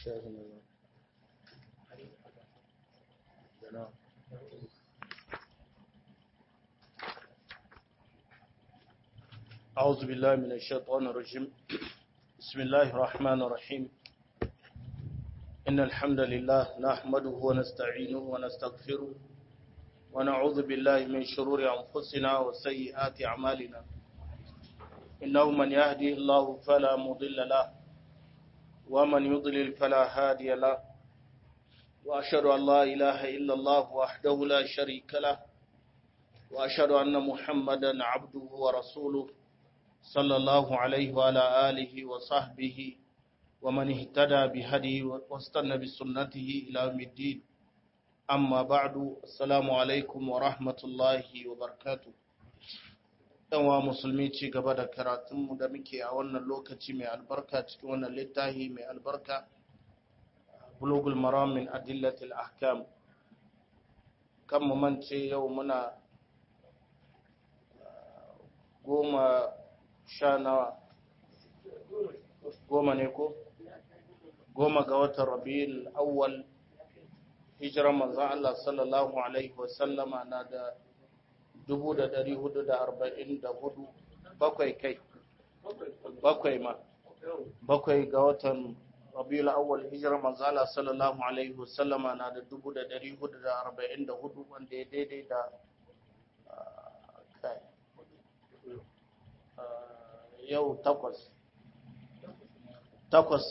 أعوذ بالله من الشيطان الرجيم بسم الله الرحمن الرحيم إن الحمد لله نحمده ونستعينه ونستغفره ونعوذ بالله من شرور أنفسنا وسيئات أعمالنا إنه من يهدي الله فلا مضل له ومن يضلل فلا هادي له وأشهد أن لا إله إلا الله وحده لا شريك له وأشهد أن محمدا عبده ورسوله صلى الله عليه وعلى آله وصحبه ومن اهتدى بهديه واستنى بسنته إلى يوم الدين أما بعد السلام عليكم ورحمة الله وبركاته ɗanwa musulmi ci gaba da karatunmu da muke a wannan lokaci mai albarka cikin wannan littafi mai albarka bulugul maram min adillatil ahkam kan mu mance yau muna goma ga watan rabi'ul awwal hijirar manzon Allah sallallahu alaihi wasallama na da 1444 bakwai ga watan rabi'ul awwal hijirar manzon Allah sallallahu alaihi wasallama na da 1444 wanda ya daidai da yau takwas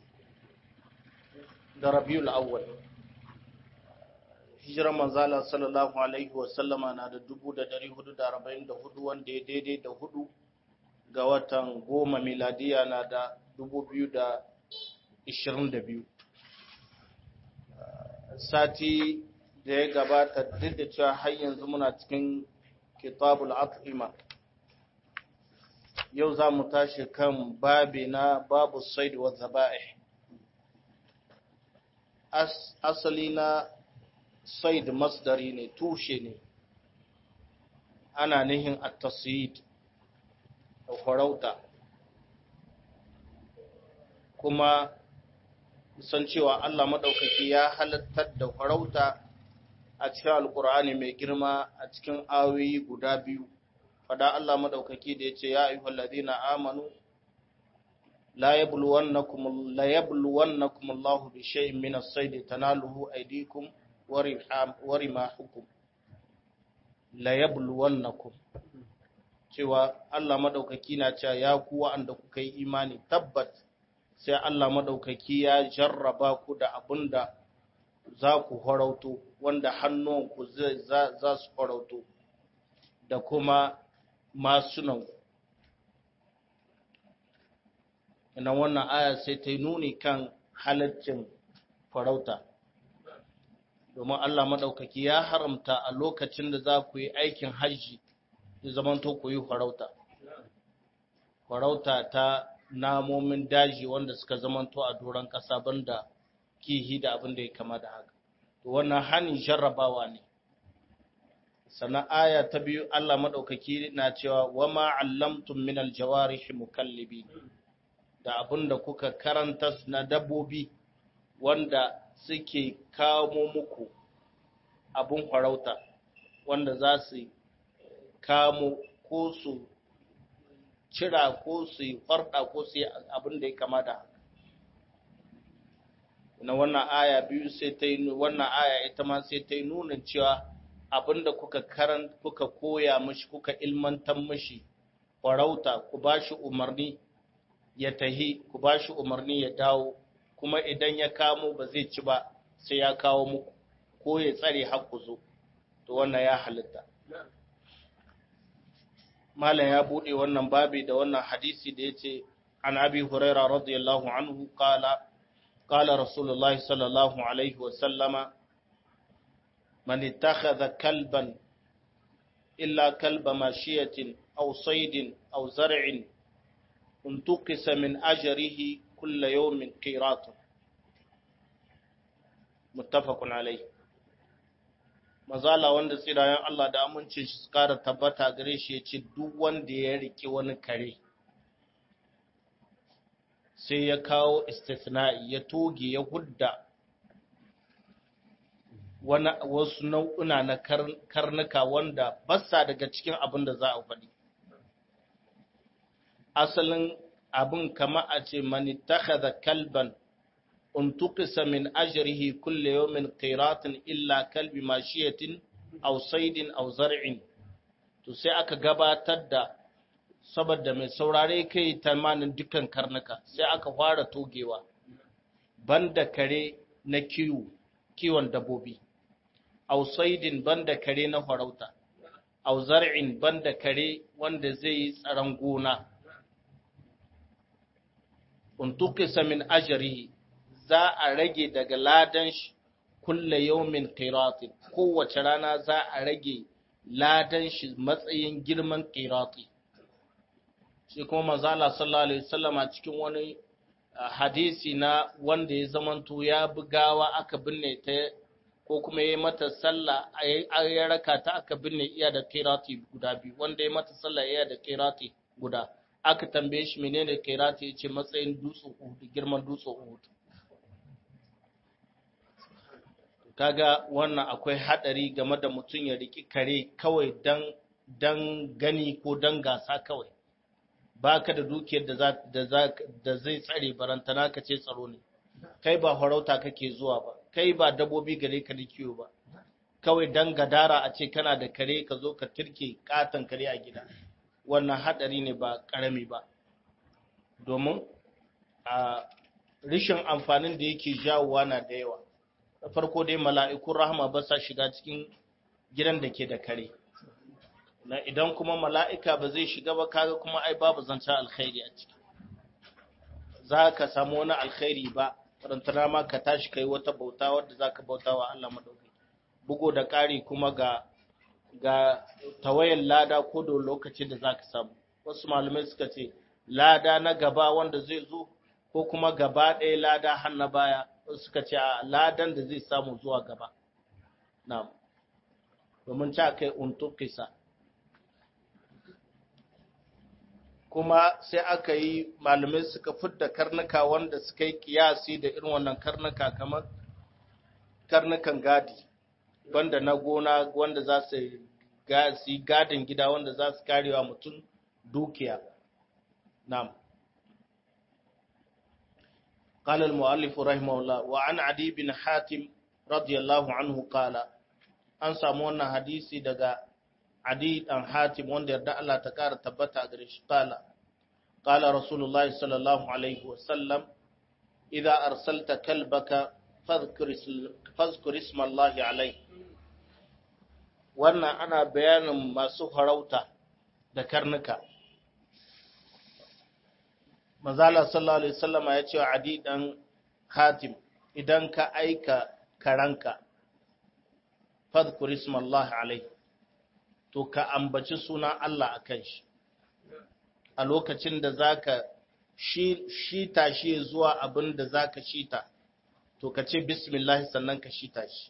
da rabiul awwal hijirar manzala sallallahu alaihi wasallama na da 1444 wanda ya daidai da 4 ga watan 10 miladiya na da 2022 sati da ya gabata duk da cewa har yanzu muna cikin kitabul at'ima yau za mu tashi kan babi na babu said wa zaba'ih asali na said masdari ne tushe ne ana nihin at-tasyid da farauta kuma san cewa Allah madaukaki ya halattar da farauta a cikin alkur'ani mai girma a cikin ayoyi guda biyu fada Allah madaukaki da yace ya ayyuhal ladina amanu la yabluwannakum Allahu bi shay'in min as-sayd tanaluhu aydikum wa rimahukum la yabluwannakum cewa Allah madaukaki na cewa ya ku wa'anda kuka yi imani tabbat sai Allah madaukaki ya jarraba ku da abinda za ku farauto wanda hannunku za su farauto da kuma masunan ina wannan aya sai ta yi nuni kan halaccin farauta domin Allah maɗaukaki ya haramta a lokacin da za ku yi aikin hajji da zamanto ku yi farauta ta namomin daji wanda suka zamanto a doron ƙasa banda kihi da abin da ya kama da haka wannan hanin jarrabawa ne sannan aya ta biyu Allah madaukaki na cewa wama allamtum min aljawarihi mukallibi da abinda kuka karanta na dabbobi wanda suke kamo muku abun farauta wanda za su kamo ko su cira ko su farda ko su abin da ya kama da haka na wannan aya biyu sai ta yi wannan aya ita ma sai ta yi nuna cewa abinda kuka koya mishi kuka ilmantar mishi farauta ku bashi umarni ya tahi ku bashi umarni ya dawo kuma idan ya kamo ba zai ci ba sai ya kawo muku ko ya tsare har ku zo to wannan ya halitta malam ya bude wannan babi da wannan hadisi da yace an abi huraira radiyallahu anhu qala rasulullahi sallallahu alaihi wa sallama من اتخذ كلبا إلا كلب ماشية أو صيد أو زرع انتقص من أجره كل يوم قيراط متفق عليه mazala wanda tsirayen Allah da amincin shi kara tabbata gare shi ya ce duk wanda ya riki wani kare sai ya kawo istithna'i ya toge ya hudda wasu nau'una na karnuka wanda basa daga cikin abin da za a faɗi. Asalin abin kama a ce mani takhadha kalban untuqisa min ajrihi kulli yawmin qiratin illa kalbi mashiyatin aw saydin aw zar'in, to sai aka gabatar da saboda mai saurare kai tamanin dukkan karnuka sai aka fara togewa banda kare na kiwon dabbobi, aw saydin banda kare na farauta, aw zar'in banda kare wanda zai yi tsaron gona. Untuqisa min ajrihi, za a rage daga ladan shi kulle yawmin qiratin, kowace rana za a rage ladan shi matsayin girman qirati. Shi kuma manzo Allah sallallahu alaihi wasallam a cikin wani hadisi na wanda ya zamanto ya bugawa aka binne ta ko kuma yayi mata sallah ya raka ta aka binne iya da qirati guda biyu, wanda ya mata sallah iya da qirati guda. Aka tambaye shi menene qirati, yace matsayin dutsen Uhud, girman dutsen Uhud. Kaga wannan akwai hadari game da mutum ya riki kare kawai dan gani ko dan gasa kawai. Baka da dukiyar da zai tsare barantana ka ce tsaro ne. Kai ba farauta kake zuwa ba, kai ba dabbobi gare ka da kiyo ba. Kawai dan gadara a ce kana da kare ka zo ka turke katon kare a gida. Wannan hadari ne ba karami ba. Domin a rishin amfanin da yake jawowa na da yawa. Da farko dai mala'ikun rahama ba sa shiga cikin gidan da ke da kare. Na idan kuma mala'ika ba zai shiga ba, kaga kuma ai babu zancen alkhairi a ciki. Za ka samu wani alkhairi ba, rantana ma ka tashi kai wata bauta wadda za ka bauta wa Allah maɗauki. Bugo da ƙari kuma ga tawayen lada ko da lokacin da za ka samu. Wasu malamai suka ce, lada na gaba wanda zai zo, ko kuma gaba ɗaya lada har na baya. Suka ce a ladan da zai samu zuwa gaba. Na'am. Domin ta kai untukisa. Kuma sai aka yi malamai suka fidda karnuka wanda suka yi kiyasi da irin wannan karnuka kamar karnukan gadi, wanda na gona wanda za su yi gadin gida wanda za su karewa mutum dukiya. Na'am. قال المؤلف رحمه الله وعن عدي بن حاتم رضي الله عنه قال an samu wannan hadisi daga Adi dan Hatim wanda yarda Allah ta kara tabbata a gare shi qala rasulullahi sallallahu alaihi wasallam idza arsalta kalbaka fadhkur isma Allah alaihi. Wannan ana bayanin masu farauta da karnuka. Manzala sallallahu alaihi wasallama ya ce wa Adi dan Hatim, idan ka aika karanka fadhkur isma Allah alaihi, to ka ambaci sunan Allah akan shi. A lokacin da zaka shita shi zuwa abin da zaka shita, to ka ce bismillah sannan ka shita shi.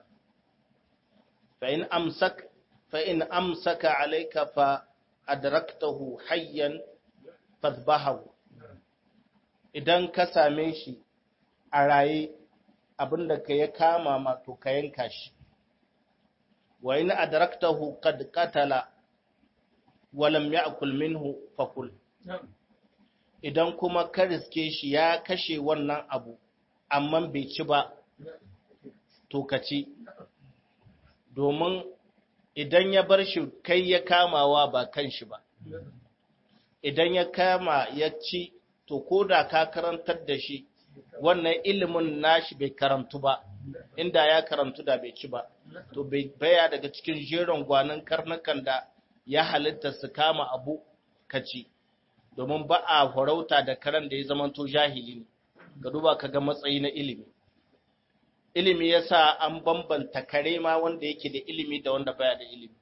Fa in amsaka alayka fa adraktahu hayyan fadhbahu. Idan ka same shi a raye, abinda ka ya kama ma to ka yanka shi. Wa in adraktahu qad qatala wa lam ya'kul minhu fakul. Idan kuma ka riske shi ya kashe wannan abu amma bai ci ba, to ka ci. Domin idan ya bar shi kai ya kamawa ba kan shi ba. Idan ya kama ya ci, to ko da ka karantar da shi, wannan ilimin nashi bai karantu ba, inda ya karantu da bai ci ba, to baya daga cikin jeron gwanin karnukan da ya halitta su kama abu kaci, domin ba a farauta da karan da ya zamanto jahili ne. Ka duba ka ga matsayi na ilimi. Ilimi ya sa an bambanta kare ma wanda yake da ilimi da wanda baya da ilimi.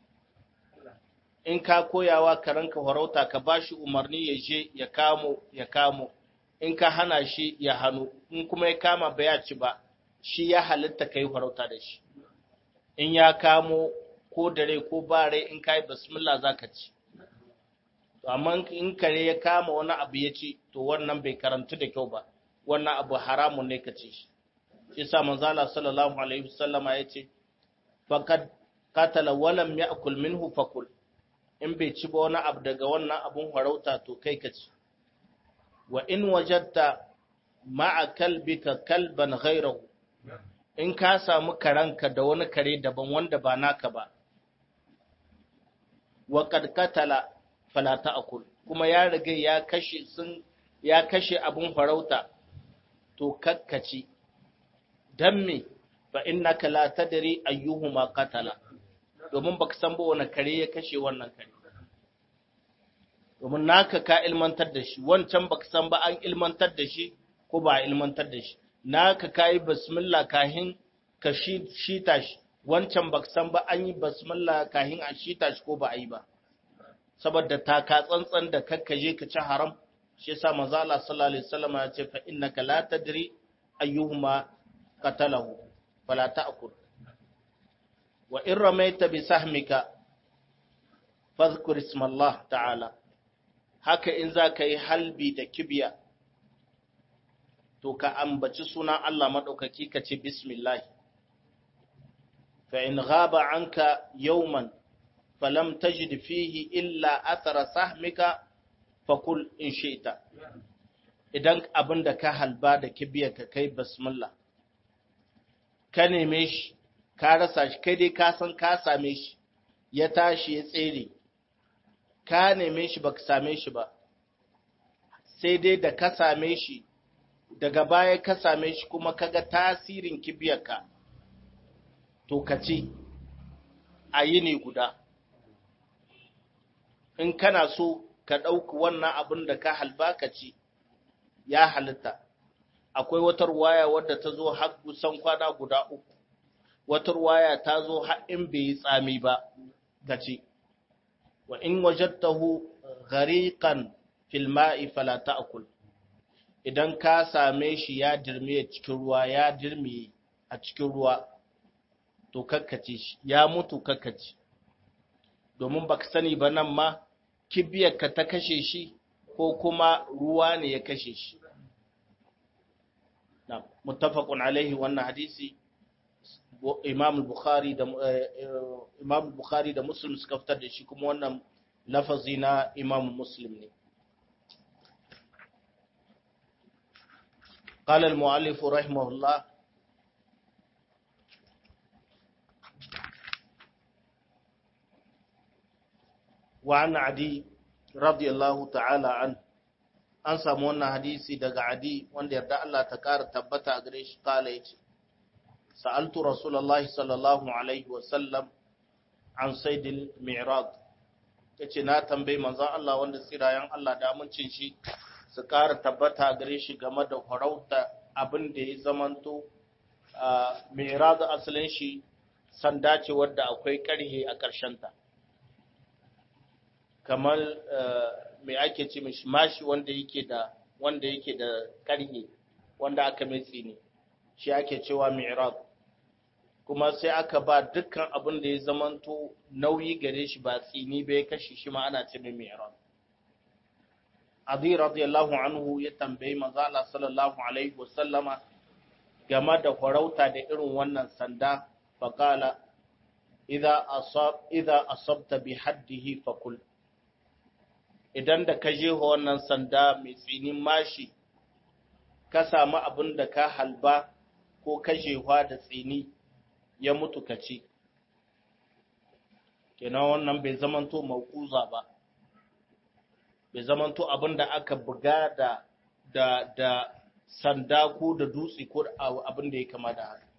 In ka koyawa karanka farauta, ka ba shi umarni ya je ya kamo, in ka hana shi ya hannu, in kuma ya kama ba ya ci ba, shi ya halitta ka yi farauta da shi. In ya kamo ko dare ko ba rai, in ka yi basmillah za ka ci. to amma in kare ya kama wani abu ya ci to wannan bai karantu da kyau ba, wannan abu haramun ne ka ci shi. Shi sa manzala sallallahu alaihi wasallama ya ce faqad qatala walam ya'kul minhu fakul, in bai ci ba wani abu daga wannan abun farauta to kai ka ci. Wa in wajadta ma'a kalbika kalban ghayrahu, in ka samu karanka da wani kare daban wanda ba naka ba, wa qad qatala fala ta'kul, kuma ya riga ya kashe abun farauta to kakkaci. Dan me? Fa innaka la tadri ayyuhuma qatala, domin baka san ba wani kare ya kashe wannan kare. Domin naka ka ilmantar da shi, wancan baka san ba an ilmantar da shi ko ba a ilmantar da shi. Naka kai bismillah kahin ka shita shi, wancan baka san ba an yi bismillah kahin a shita shi ko ba a yi ba. Saboda taka tsantsan da kakkaje ka ci haram, shi yasa manzo Allah sallallahu alaihi wasallam ya ce fa innaka la tadri ayyuhuma qatalahu fala ta'kul. Wa in ramaita bi sahmika fadhkur isma Allah ta'ala, haka in za ka yi halbi da kibiya to ka ambaci sunan Allah madaukaki ka ce bismillah. Fa in ghaba anka yawman falam tajid fihi illa athara sahmika fakul in shi'ta, idan abinda ka halba da kibiya ka kai bismillah ka neme shi ka rasa shi, kai dai ka san ka same shi, ya tashi ya tsere, ka neme shi baka same shi ba, sai dai da ka same shi daga baya ka same shi kuma kaga tasirin kibiyarka to ka ce a yini guda. In kana so ka ɗauki wannan abin da ka halba ka ci, ya halitta. Akwai wata ruwaya wadda ta zo har kusan kwana guda uku, wata ruwaya ta zo har in bai yi tsami ba ka ci. Wa in wajadtahu ghariqan fil ma'i fala ta'kul, idan ka same shi ya dirme cikin ruwa, ya dirme a cikin ruwa to kakkace shi, ya mutu kakkace, domin baka sani ba nan ma kibiyarka ta kashe shi ko kuma ruwa ne ya kashe shi. Na muttafaqun alaihi, wannan hadisi Imam Bukhari da Muslim suka fitar da shi, kuma wannan lafazi na Imam Muslim ne. قال المؤلف رحمه الله وعن عدي رضي الله تعالى عنه، an samu wannan hadisi daga Adi wanda yarda Allah ta ƙara tabbata a gare shi, kala yace sa'altu rasulullahi sallallahu alaihi wasallam an saidil mi'rad, yace na tambayi manzon Allah wanda tsirayen Allah da amincin shi su ƙara tabbata a gare shi game da farauta abin da ya zamanto mi'rad asalin shi sanda ce wadda akwai ƙarhe a ƙarshenta, kamar mai ake ce mishi mashi wanda yake da ƙarhe wanda aka mai tsini, shi ake cewa mi'rab. Kuma sai aka ba dukkan abin da ya zamanto nauyi gare shi ba tsini ba ya kashe shi ma ana ce mai mi'rab. Adi radiyallahu anhu ya tambayi manzo Allah sallallahu alaihi wasallama game da farauta da irin wannan sanda, faqala idza asabta bi haddihi fakul, idan da ka jeho wannan sanda mai tsinin mashi ka samu abin da ka halba ko ka jehwa da tsini ya mutu ka ci, kenan wannan bai zamanto mauquza ba, bai zamanto abin da aka buga da sanda ko da dutse ko abin da ya kama da haka.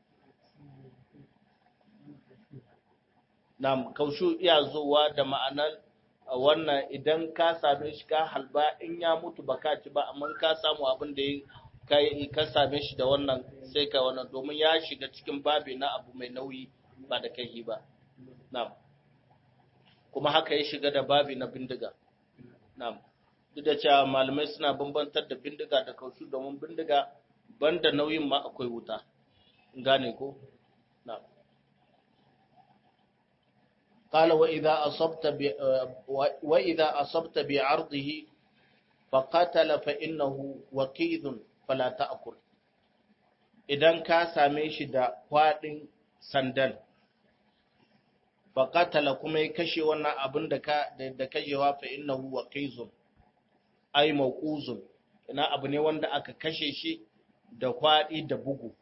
Na kaushu iya zuwa da ma'anar wannan idan ka same shi ka halba in ya mutu ba ka ci ba, amma ka samu abin da ka same shi da wannan sai ka wannan, domin ya shiga cikin babi na abu mai nauyi ba da kai ba. Na'am. Kuma haka ya shiga da babi na bindiga. Na'am. Duk da cewa malamai suna bambantar da bindiga da kaushu, domin bindiga banda nauyin ma akwai wuta. Gane ko? Na'am. qala wa idha asabta bi 'ardihi faqatala fa innahu waqidun fala ta'kul. Idan ka same shi da kwaɗin sandan, faƙatala kuma ya kashe wannan abin da kashewa fa innahu waqizun ay mawquzun, ina abu ne wanda aka kashe shi da kwaɗi da bugu,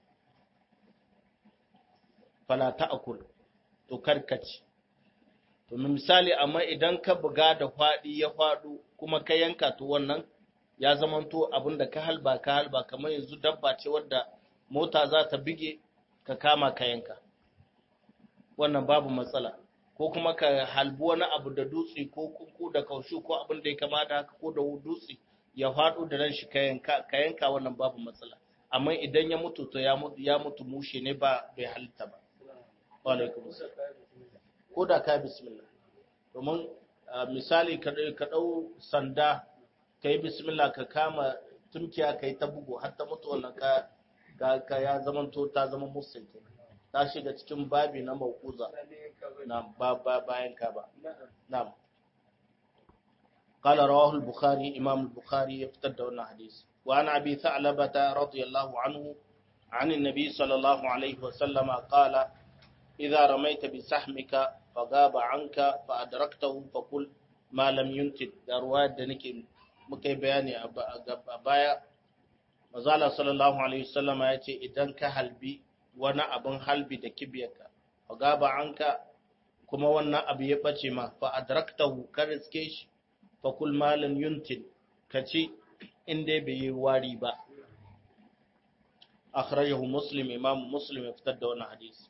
fala ta'kul, to karkaci. To misali, amma idan ka buga da kwaɗi ya faɗo kuma ka yanka, to wannan ya zamanto abin da ka halba kamar yanzu dabba ce wadda mota za ta bige ka kama ka yanka, wannan babu matsala. Ko kuma ka halbi wani abu da dutse ko kunku da kaushu ko abin da ya kamata haka, ko da dutse ya faɗo da ran shi ka yanka, wannan babu matsala. Amma idan ya mutu, to ya mutu mushe ne, ba bai halitta ba. Wa alaikum assalam. Ko da ka bismillah, domin misali ka ɗau sanda ka yi bismillah ka kama tumkiya ka yi ta bugu har ta mutu, wannan ka ya zamanto ta zama musul, ta shiga cikin babi na mauquza na bayan ka ba. Na'am. قال رواه البخاري إمام البخاري يفتد عن حديث. وعن أبي ثعلبة رضي الله عنه عن النبي صلى الله عليه وسلم قال: إذا رميت بسحمك فغاب عنك فأدركته فقل ما لم ينتد. رواية دنيك mukai bayani a baya. Mazala sallallahu alaihi wasallam ya ce, idan ka halbi wani abin halbi da kibiyarka, fa gaba anka, kuma wannan abu ya bace ma, fa adraktahu, ka riske shi, fa kul malan yuntin, ka ci inda bai yi wari ba. Akhrajahu Muslim, Imam Muslim ya fitar da wannan hadisi.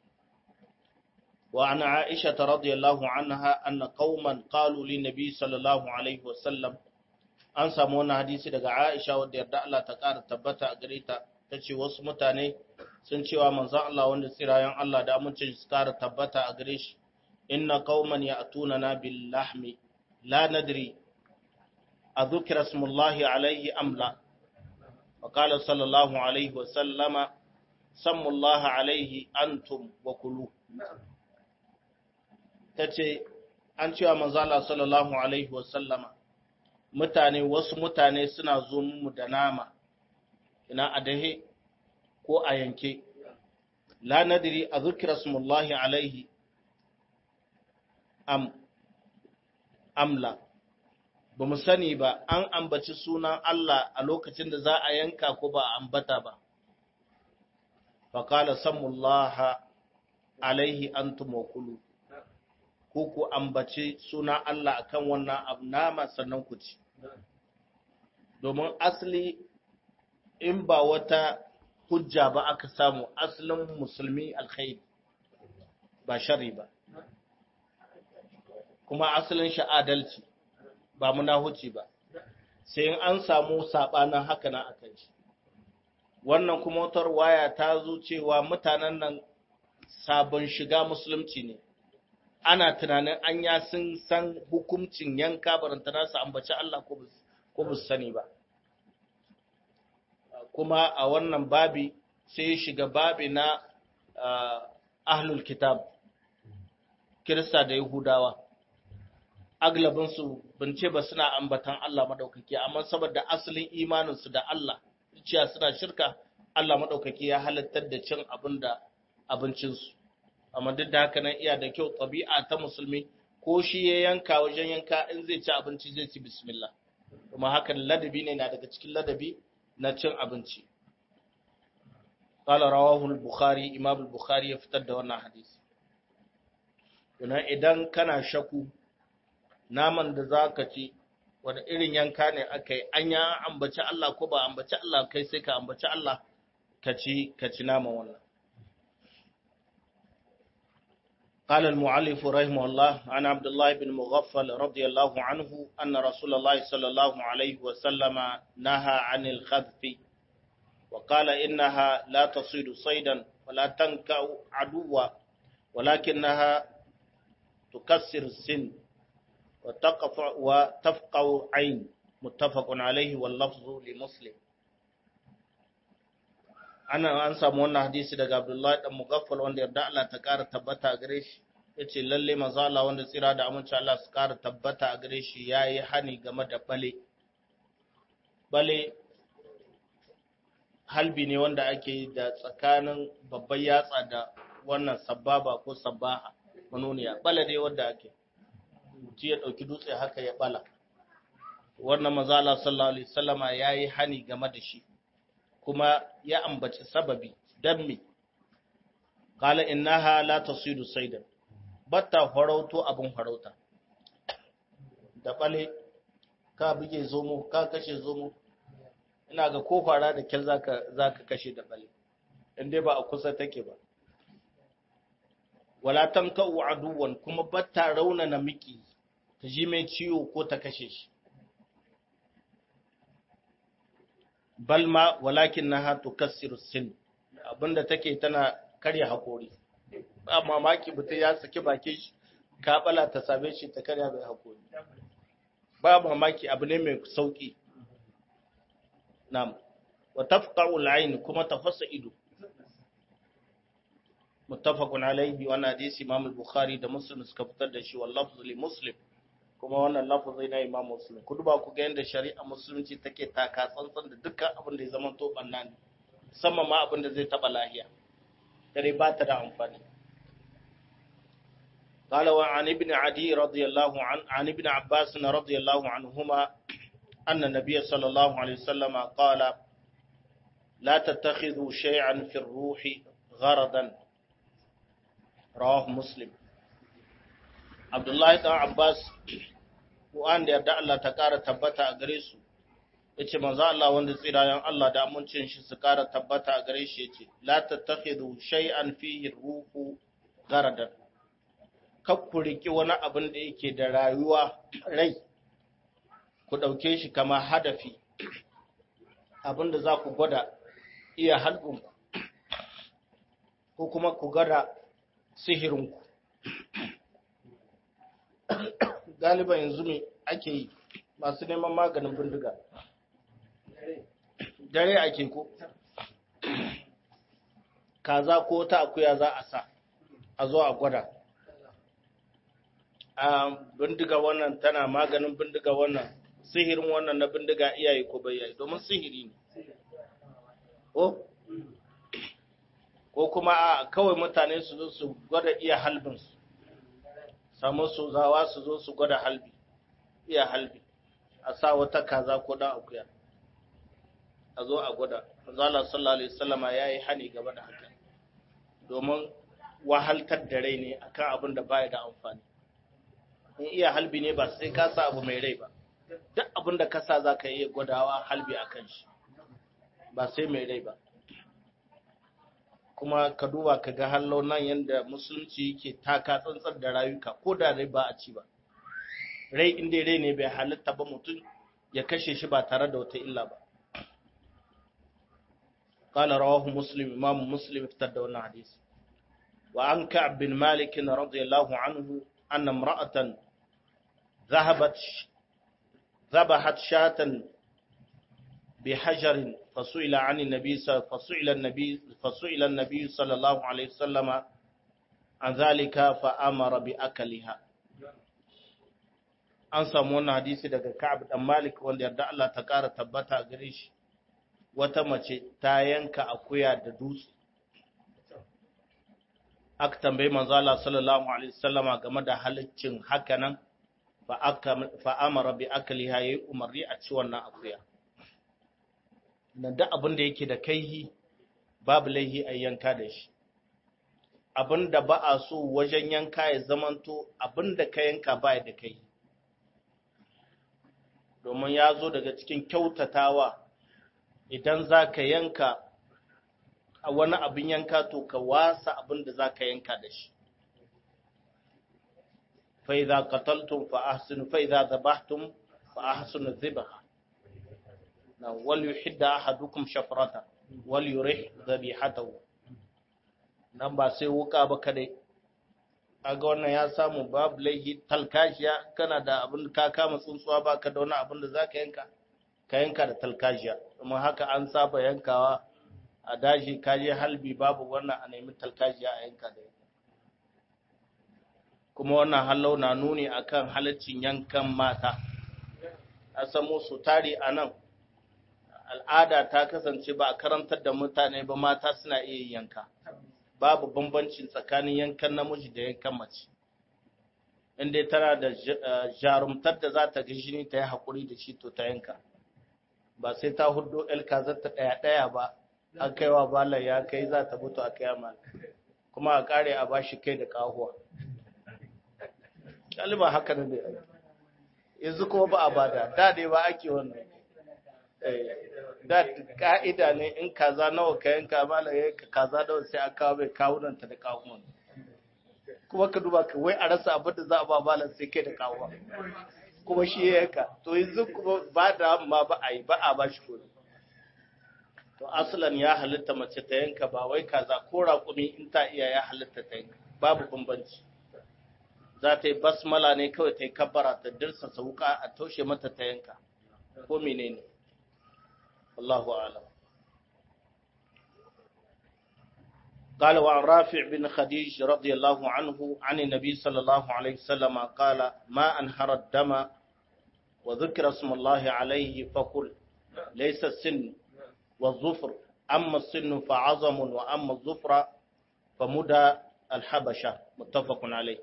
Wa ana Aisha radiyallahu anha anna qauman qalu lin nabi sallallahu alaihi wasallam, an samu wannan hadisi daga Aisha wadda yarda Allah ta ƙara tabbata a gare ta, ta ce wasu mutane sun cewa manzon Allah wanda tsirayen Allah da amincin su ƙara tabbata a gare shi, inna qauman ya'tunana bil lahmi la nadri adhukira ismullahi alayhi am la. Wa qala sallallahu alaihi wa sallama sammu Allah alayhi antum wa kulu. Tace an cewa manzon Allah sallallahu alaihi wa sallama, wasu mutane suna zo mu da nama, ina a dahe ko a yanke, la nadiri a zukira smullahi alaihi amla, ba mu sani ba an ambaci sunan Allah a lokacin da za a yanka ko ba a ambata ba. Faƙala sammullaha alaihi antum wa kulu, ko ku ambaci sunan Allah akan wannan abu nama sannan ku ci. Domin asali in ba wata hujja ba aka samu, asalin musulmi alkhairi ba shari ba, kuma asalin shi adalci ba munahuci ba, sai in an samu sabanin haka na akan shi. Wannan kuma wata waya ta zo cewa mutanen nan sabon shiga musulunci ne, ana tunanin anya sun san hukuncin yanka barantana su ambaci Allah ko ba su sani ba. Kuma a wannan babi sai ya shiga babi na ahlul kitab, Kirista da Yahudawa. Aglabinsu bince ba suna ambatan Allah maɗaukaki, amma saboda asalin imaninsu da Allah, cewa suna shirka, Allah maɗaukaki ya halattar da cin abincinsu. Amma duk da haka nan iya da kyau ɗabi'a ta musulmi, ko shi ya yanka wajen yanka in zai ci abinci zai ci bismillah, kuma hakan ladabi ne, na daga cikin ladabi na cin abinci. Qala rawahu al-Bukhari, Imam al-Bukhari ya fitar da wannan hadisi. Kuma idan kana shaku naman da zaka ci wani irin yanka ne akai, an ya ambaci Allah ko ba ambaci Allah, kai sai ka ambaci Allah ka ci naman wannan. قال المؤلف رحمه الله عن عبد الله بن مغفل رضي الله عنه أن رسول الله صلى الله عليه وسلم نهى عن الخذف وقال إنها لا تصيد صيدا ولا تنكأ عدوا ولكنها تكسر السن وتفقع عين متفق عليه واللفظ لمسلم. an samu wannan hadisi daga Abdullahi dan Mughaffal wanda yarda Allah ta ƙara tabbata gare shi, yace lalle manzo Allah wanda tsira da aminci Allah su ƙara tabbata a gare shi yayi hani game da bale halbi ne wanda ake yi da tsakanin babban yatsa da wannan sababa ko sabaha manoniya bala dai wanda ake mutum ya dauki dutse haka ya bala wannan manzo Allah sallallahu alaihi wasallama yayi hani game da shi kuma ya ambaci sababi dan me qala innaha la tasidu saydan batta farauto abun farauta da bale ka buge zomo ka kashe zomo ina ga ko fara da kyal zaka kashe da bale indai ba a kusa take ba wala tankau aduwan kuma batta rauna na miki ta ji mai ciwo ko ta kashe shi balma walakin naha tukassiru sin abinda take tana karya hakori ba mamaki mutum ya saki bakin shi kabala ta same shi ta karya mai hakori ba mamaki abu ne mai sauki na'am wa tafqa'u al-ayn kuma tafassa ido muttafaqun alayhi wa hadisi imam al-bukhari da muslim suka fitar da shi wallahu li muslim kuma wannan lafazin na imam muslim ku duba ku ga yanda shari'a musulunci take taka tsantsan da dukkan abin da ya zama to banna ne musamman ma abin da zai taba lahiya dare ba ta da amfani قال وعن ابن عدي رضي الله عن ابن عباس رضي الله عنهما أن النبي صلى الله عليه وسلم قال لا تتخذوا شيئا في الروح غرضا رواه مسلم عبد الله بن عباس وان da yarda Allah ta ƙara tabbata a gare su yace manzo Allah wanda tsirayen Allah da amincin shi su ƙara tabbata a gare shi yace la tattakhidhu shay'an fihi ruhu garadan kakku riki wani abin da yake da rayuwa rai ku dauke shi kamar hadafi abinda za ku gwada iya halbinku ko kuma ku gwada sihirinku galiban yanzu me ake yi masu neman maganin bindiga dare ake ko kaza ko ta akuya za a sa a zo a gwada a bindiga wannan tana maganin bindiga wannan sihirin wannan na bindiga iyaye ko bai domin sihiri ne ko kuma a kawai mutane su zo su gwada iya halbinsu samu su zawa su zo su gwada iya halbi a sa wata kaza ko dan akuya a zo a gwada zala sallallahu alaihi wasallama yayi hani gaba da haka domin wahaltar da rai ne akan abin da baya da amfani in iya halbi ne ba sai ka sa abu mai rai ba duk abin da ka sa zaka iya gwadawa halbi akan shi ba sai mai rai ba kuma ka duba ka ga hallo nan yanda musulunci yake taka tsantsar da rayuka ko da rai ba a ci ba rai inda rai ne bai halitta ba mutum ya kashe shi ba tare da wata illa ba قال رواه مسلم امام مسلم افتد wannan hadisi wa an ka'b bin malik radiyallahu anhu anna imra'atan ذبحت شاة بحجر فسئل النبي صلى الله عليه وسلم عن ذلك فأمر بأكلها an samu wannan hadisi daga Ka'ab dan Malik wanda yarda Allah ta ƙara tabbata gare shi wata mace ta yanka akuya da dutse aka tambayi manzo Allah sallallahu alaihi wasallama game da halaccin hakanan fa amara bi akliha yayi umarni a ci wannan akuya nan da abin da yake da kaihi babu laihi a yanka da shi abin da ba a so wajen yanka ya zamanto abin da ka yanka ba da kai domin ya zo daga cikin kyautatawa idan za ka yanka a wani abin yanka to ka wasa abin da za ka yanka da shi فإذا قتلتم فأحسنوا فإذا ذبحتم فأحسنوا الذبح وليحد أحدكم شفرته وليرح ذبيحته nan ba sai wuka ba kadai aga wannan ya samu babu laihi talkashiya kana da abin ka kama tsuntsuwa baka da wani abin da zaka yanka ka yanka da talkashiya kuma haka an saba yankawa a daji kaje halbi babu wannan a nemi talkashiya a yanka da kuma wannan hallau na nuni akan halaccin yankan mata. A samu su tari a nan al'ada ta kasance ba a karantar da mutane ba mata suna iya yanka, babu bambancin tsakanin yankan namiji da yankan mace, inda tana da jarumtar da za ta ga jini ta yi haƙuri da shi to ta yanka, ba sai ta hudu kazarta ɗaya-ɗaya ba, an kaiwa bala ya kai za ta mutu a kayama kuma a ƙare a bashi kai da ƙahuwa. Ɗaliba haka ne da yanzu kuma ba a bada, da dai ba ake wannan. Da ka'ida ne in kaza nawa ka yanka bala ya yanka kaza nawa sai a kawo mai kawunanta da ƙahuwan. Kuma ka duba ka wai a rasa abin da za a ba bala sai kai da ƙahuwa. Kuma shi ya yanka, to yanzu kuma ba da ma ba a yi ba a ba shi kuɗi. To asalan ya halitta mace ta yanka ba wai kaza ko raƙumi in ta iya ya halitta ta yanka, babu bambanci. Za ta yi basmala ne kawai ta yi kabbara ta dirsa sa wuka a taushe mata ta yanka, ko menene. Allahu a'lam. قال وعن رافع بن خديج رضي الله عنه عن النبي صلى الله عليه وسلم قال ما أنهر الدم وذكر اسم الله عليه فقل ليس السن والظفر أما السن فعظم وأما الظفر فمدى الحبشة متفق عليه.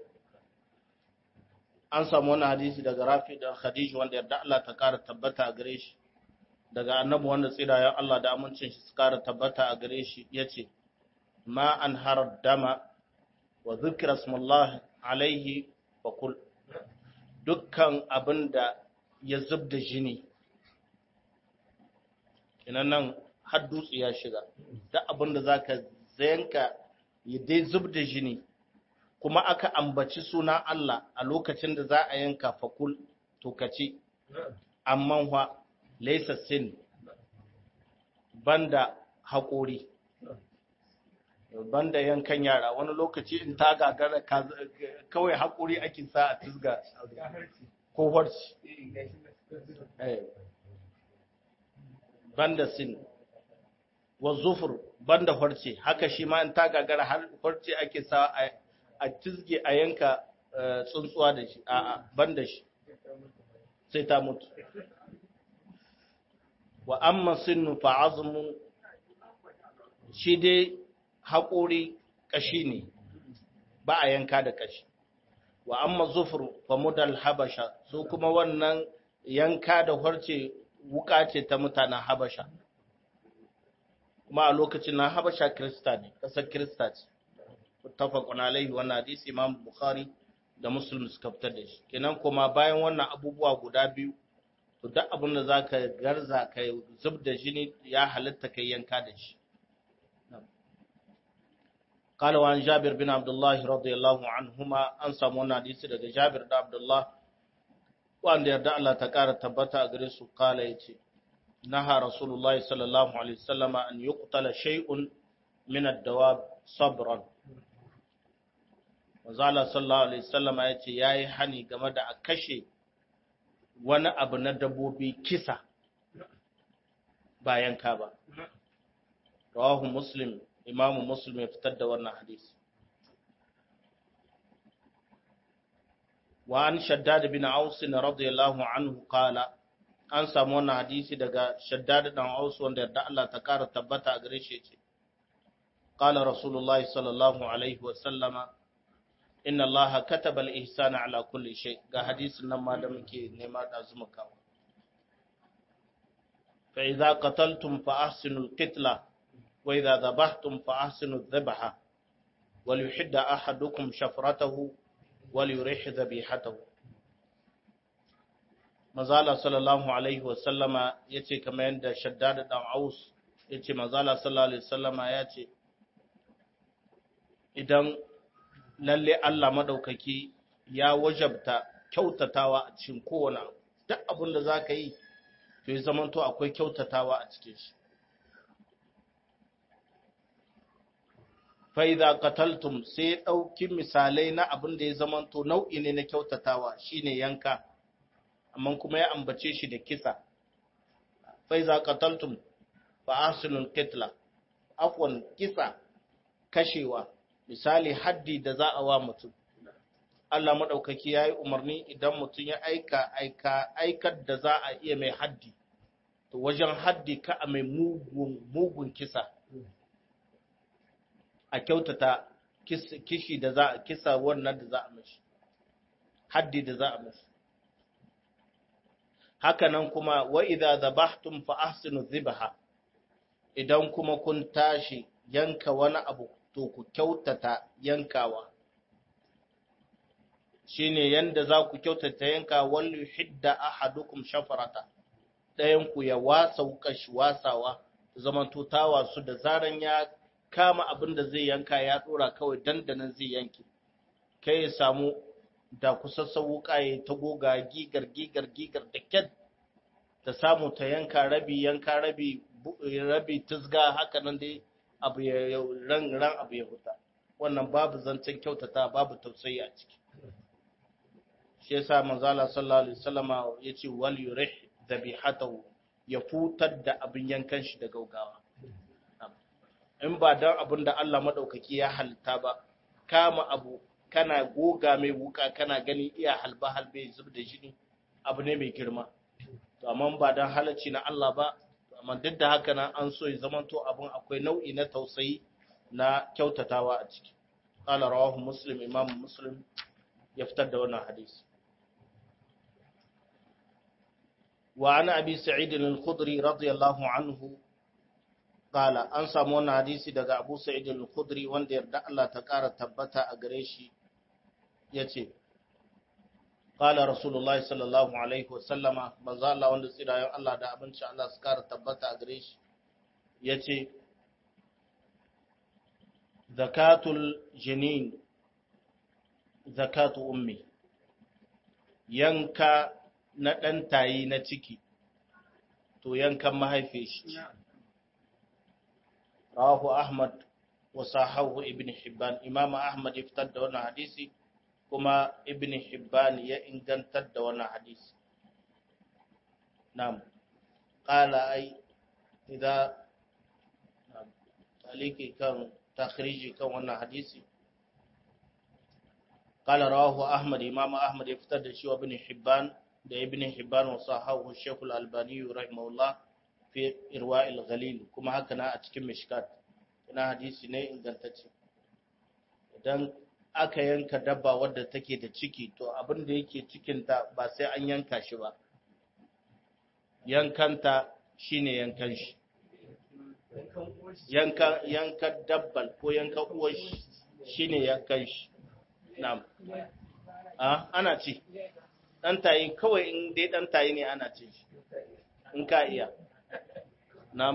an samu wani hadisi daga Rafi da Khadija wanda yarda Allah ta kara tabbata a gare shi daga annabi wanda tsirayen Allah da amincin shi su kara tabbata a gare shi yace ma an harar dama wa zikra ismullah alaihi fa kul, dukkan abinda ya zubda jini ina nan har dutse ya shiga, duk abinda zaka zayanka ya dai zubda jini kuma aka ambaci suna Allah a lokacin da za a yanka fakul to kace, amma wa laysa sin, banda haƙori, banda yankan yara. Wani lokaci in ta gagara kawai haƙori ake sa a tisga ko horci, banda sin wa zufur, banda horce, haka shi ma in ta gagara har horce ake sa a tizge a yanka tsuntsuwa da shi, a'a ban da shi sai ta mutu. Wa amma sinnu fa azmun, shi dai haƙori ƙashi ne ba a yanka da ƙashi. Wa amma zufru fa mudal habasha, su kuma wannan yanka da harce wuka ce ta mutanen habasha, kuma a lokacin na habasha kirista ne, ƙasar kirista ce. Muttafaqun alaihi, wannan hadisi Imam Bukhari da Muslim suka fitar da shi. Kenan kuma bayan wannan abubuwa guda biyu, to duk abin da zaka garza ka zub da jini ya halatta kai yanka da shi. قال وعن جابر بن عبد الله رضي الله عنهما أن سمونا حديث daga Jabir da Abdullah wanda yarda Allah ta kara tabbata a gare su, kala yace naha Rasulullahi sallallahu alaihi wasallam an yuqtala shay'un min ad-dawab sabran. Manzala sallallahu alaihi wasallam ya ce yayi hani game da a kashe wani abu na dabbobi kisa bayan ka ba. Rawahu Muslim, Imam Muslim ya fitar da wannan hadisi. Wa an Shaddad bin Aus radiyallahu anhu qala, an samu wannan hadisi daga Shaddad dan Aus wanda da Allah ta kara tabbata a gare shi ce qala Rasulullahi sallallahu alaihi wasallama inna Allah kataba al-ihsana ala kulli shay. Ga hadisin nan ma da muke nema da zuma kawo. Fa idza qataltum fa ahsinu al-qitla wa idza dhabhtum fa ahsinu adh-dhabha wa liyuhidda ahadukum shafratahu wa liyurih dhabihatahu. Manzala sallallahu alaihi wa sallama yace kamar yadda Shaddad dan Aus yace manzala sallallahu alaihi wa sallama yace idan lalle Allah madaukaki ya wajabta kyautatawa a cikin kowane abu, duk abin da zaka yi to ya zamanto akwai kyautatawa a cikin shi. Fa idza qataltum, sai dauki misalai na abin da ya zamanto nau'i ne na kyautatawa shine yanka, amma kuma ya ambace shi da kisa. Fa idza qataltum fa ahsinul qitla, afwan kisa kashewa, misali haddi da za a wa mutum Allah maɗaukaki ya yi umarni idan mutum ya aikar da za a iya mai haddi, to wajen haddi ka a mai mugun kisa, a kyautata kishi da za a kisa wannan da za a mashi, haddi da za a mashi. Hakanan kuma wa idza zabahtum fa ahsinu dhibha, idan kuma kun tashi yanka wani abu to ku kyautata yankawa. Shine yanda za ku kyautata yanka, wal yuhidda ahadukum shafarata, ɗayan ku ya wasa wukashi wasawa, zamanto tawa su da zaran ya kama abin da zai yanka ya dora kawai dandanan zai yanke, kai ya samu da kusassan wuka ya ta goga gigar da kyat ta samu ta yanka rabi tizga, haka nan dai abu ya ran abu ya huta. Wannan babu zancen kyautata, babu tausayi a ciki. Shi yasa manzo Allah sallallahu alaihi wasallama yace wal yurih dhabihatahu, ya futar da abin yankan shi da gaugawa. In ba dan abin da Allah madaukaki ya halitta ba, kama abu kana goga mai wuka kana gani iya halbe zub da jini, abu ne mai girma. To amma ba dan halacci na Allah ba, amma duk da haka nan an so ya zamanto abin akwai nau'i na tausayi na kyautatawa a ciki. Qala rawahu Muslim, Imam Muslim ya fitar da wannan hadisi. Wa ana Abi Sa'id al-Khudri radiyallahu anhu qala, an samu wannan hadisi daga Abu Sa'id al-Khudri wanda yarda Allah ta ƙara tabbata a gare shi, yace qala Rasulullah sallallahu alaihi wasallama, manzo Allah wanda tsirayen Allah da abinci Allah su ƙara tabbata a gare shi yace zakatul jinin zakatu ummi, yanka na ɗan tayi na ciki to yankan mahaife shi. Rawahu Ahmad wa sahahu Ibn Hibban, Imam Ahmad ya fitar da wannan hadisi kuma Ibn Hibban ya ingantar da wannan hadisi. Na'am, qala ai idza aliki kan takhriji kan wannan hadisi, qala rawahu Ahmad, Imam Ahmad ya fitar da shi wa Ibn Hibban da Ibn Hibban wa sahahu Shaykh al-Albani rahimahullah fi Irwa'il Ghalil, kuma haka na a cikin Mishkat. Ina hadisi ne ingantacce. Idan aka yanka dabba wadda take da ciki, to abin da yake cikinta ba sai an yanka shi ba, yankanta shine yankan shi. Yankan dabbal ko yankan uwar shi shine yankan shi. Na'am. Ana ci. Dan tayi kawai, in dai dan tayi ne ana ci shi, in ka iya. Na'am.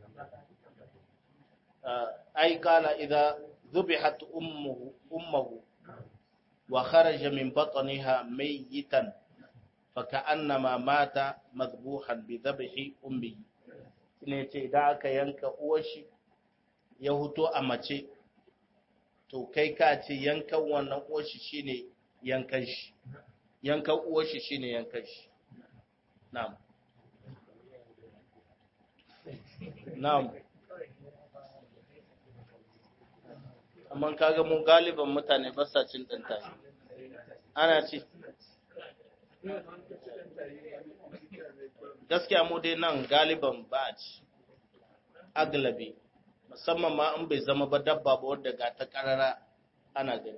Ai kala idza ذبحت أمه وخرج من بطنها ميتا فكأنما مات مذبوحا بذبح أمه. ne ce idan aka yanka uwashi ya huto a mace, to kai ka ce yankan wannan uwashi shine yankan shi, yankan uwashi shine yankan shi. Na'am. Na'am. Amma kaga mu galiban mutane ba sa cin ɗan tayi. Ana ci. Gaskiya mu dai nan galiban ba a ci. Aglabi. Musamman ma in bai zama ba dabba ba wadda ga ta ƙarara ana gani.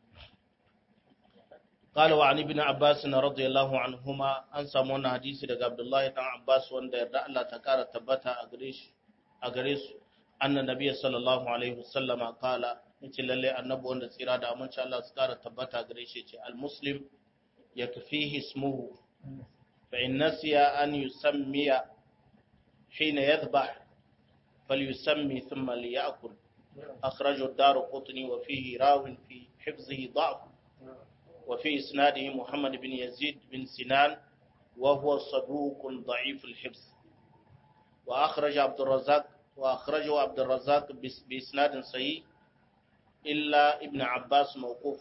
قال وعن ابن عباس رضي الله عنهما an samu wannan hadisi daga Abdullahi dan Abbas wanda yarda Allah ta kara tabbata a gare su anna nabiyyi sallallahu alaihi wasallam qala, yace lalle annabi wanda tsira da aminci Allah su kara tabbata gare shi yace al muslim yakfihi ismuhu fa in nasiya an yusammiya hina yadhbah falyusammi thumma liya'kul. akhrajahu ad-Daraqutni wa fihi rawin fi hifzihi da'f وفي إسناده محمد بن يزيد بن سنان وهو صدوق ضعيف الحفظ. وأخرجه عبد الرزاق بإسناد صحيح إلا ابن عباس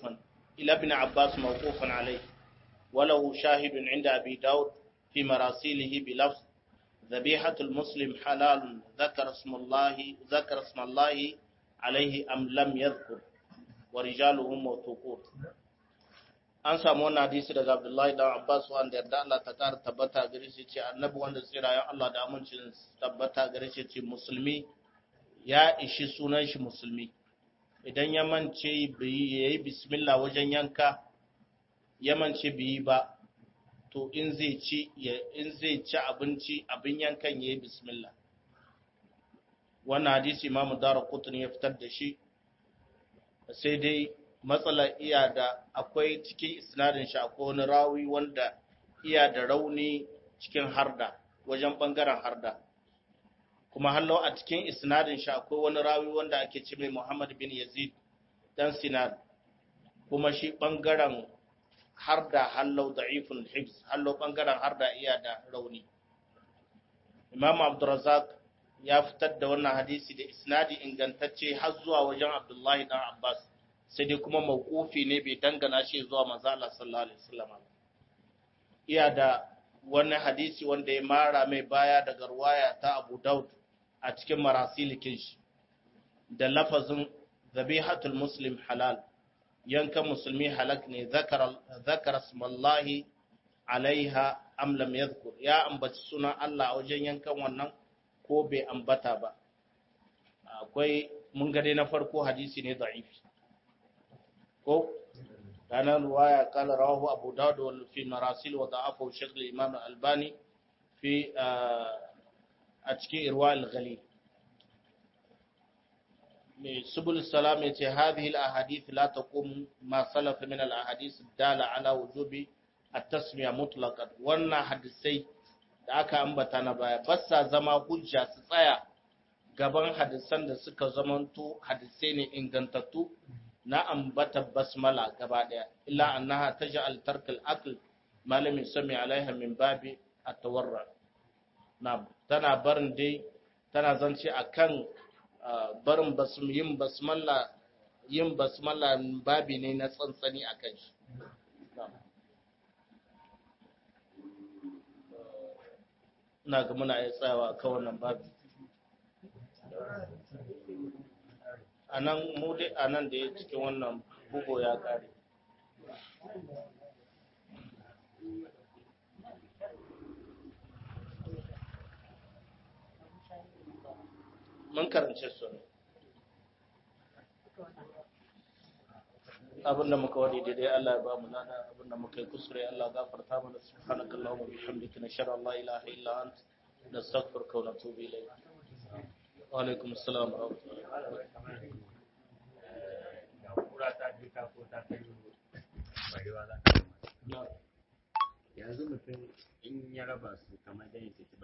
موقوفا عليه، وله شاهد عند أبي داود في مراسيله بلفظ ذبيحة المسلم حلال ذكر اسم الله عليه أم لم يذكر ورجاله موثوقون. an samu wannan hadisi daga Abdullahi dan Abbas wanda yarda Allah ta kara tabbata gare shi ce annabi wanda tsirayen Allah da amincin tabbata gare shi ce musulmi ya ishi sunan shi musulmi idan ya mance yayi bismillah wajen yanka ya mance biyi ba to in zai ci abinci abin yankan yayi bismillah. Wannan hadisi Imam Daraqutni ya fitar da shi, sai dai matsalar iya da akwai cikin isnadin shi akwai wani rawi wanda iya da rauni cikin harda wajen bangaren harda, kuma hallau a cikin isnadin shi akwai wani rawi wanda ake ce mai Muhammad bin Yazid dan Sinan, kuma shi bangaren harda hallau da'ifun hibs, hallau bangaren harda iya da rauni. Imam Abdurrazzaq ya fitar da wannan hadisi da isnadi ingantacce har zuwa wajen Abdullahi dan Abbas, sai dai kuma mawqufi ne bai dangana shi zuwa manzo Allah sallallahu alaihi wasallam. Iya da wani hadisi wanda ya mara mai baya daga ruwaya ta Abu Daud a cikin marasilikin shi da lafazin zabihatul muslim halal, yankan musulmi halak ne, zakara smallahi alaiha am lam yadhkur, ya ambaci sunan Allah a wajen yankan wannan ko bai ambata ba. Akwai mun ga dai na farko hadisi ne da'ifi ko ranar ruwaya kala rawahu Abu Dawud wal fi marasil wa da'afu Shaykh al-Imam al-Albani fi a cikin Irwa al-Ghalil. Subul salam yace hadhihi al-ahadith la taqum ma salaf min al-ahadith dala ala wujubi at-tasmiya mutlaqan. Wannan hadisai da aka ambata na baya ba sa zama hujja su tsaya gaban hadisan da suka zamanto hadisai ne ingantattu na ambata basmala gaba daya, illa annaha taj'al tark al-aql ma lam yusmi alaiha min babi at-tawarra. Na tana barin dai tana zance akan barin yin basmala babi ne na tsantsani akan shi. Ina ga muna iya tsayawa a kan wannan babu. A nan da ya cikin wannan bugo ya ƙare. Mun karance su ne. Abinda muka wadi daidai Allah ya ba mu lada, abinda muka yi kusure Allah gafarta mana. Subhanakallahumma bihamdika nashhadu an la ilaha illa anta nastaghfiruka wa natubu ilayk. Wa alaikum assalam wa rahmatullahi. Yanzu mutum in ya raba su kamar da yake